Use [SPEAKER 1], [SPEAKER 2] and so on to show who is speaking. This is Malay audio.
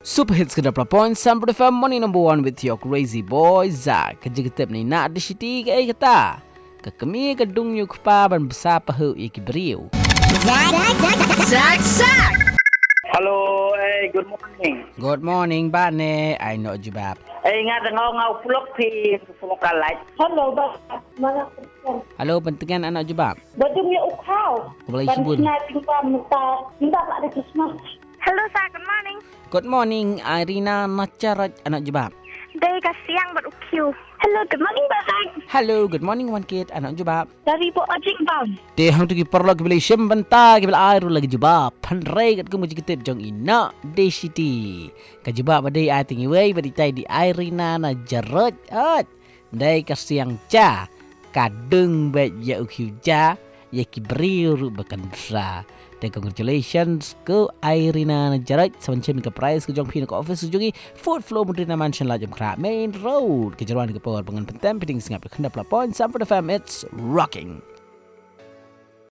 [SPEAKER 1] Super hits ke 20 sampai FM Money number 1 with your crazy boy Zak. Kerja kita ni nak di sini ke kata. Ke kami gedung yuk pa ban besar pahu iki beriu.
[SPEAKER 2] Zak.
[SPEAKER 3] Hello, good morning.
[SPEAKER 1] Good morning ba ne I know jubab.
[SPEAKER 3] Ingat ngau pulok pi semua kalai.
[SPEAKER 2] Hello, mana
[SPEAKER 1] Halo pentingan anak jubab.
[SPEAKER 2] Badung ya ukau.
[SPEAKER 1] Boleh sebut.
[SPEAKER 2] Minta ada Christmas.
[SPEAKER 4] Hello, sir. Good morning.
[SPEAKER 1] Good morning Irina Nacharat anak jubab.
[SPEAKER 4] Dari Kasiang berukiu. Hello, good morning, Basak.
[SPEAKER 1] Hello, good morning one kid anak jubab.
[SPEAKER 4] Dari Bo Ajing Bang.
[SPEAKER 1] Deh hang tu ki perlu ki beli sim benta ki beli air lagi jubab. Panrai kat kemu kita jong ina de city. Ka jubab badai ai tingi wei badai tai di Irina Nacharat. Dai Kasiang cha. Kadung bet ya ukiu cha. Ya ki beriu bakan besar. Dan congratulations ke Irina Nacharat sebenarnya ke prize ke jong pin ke office jugi food flow Modena Mansion la jom kra main road kejeruan ke power pengen pentem piting singap ke 10 point sampai the fam it's rocking.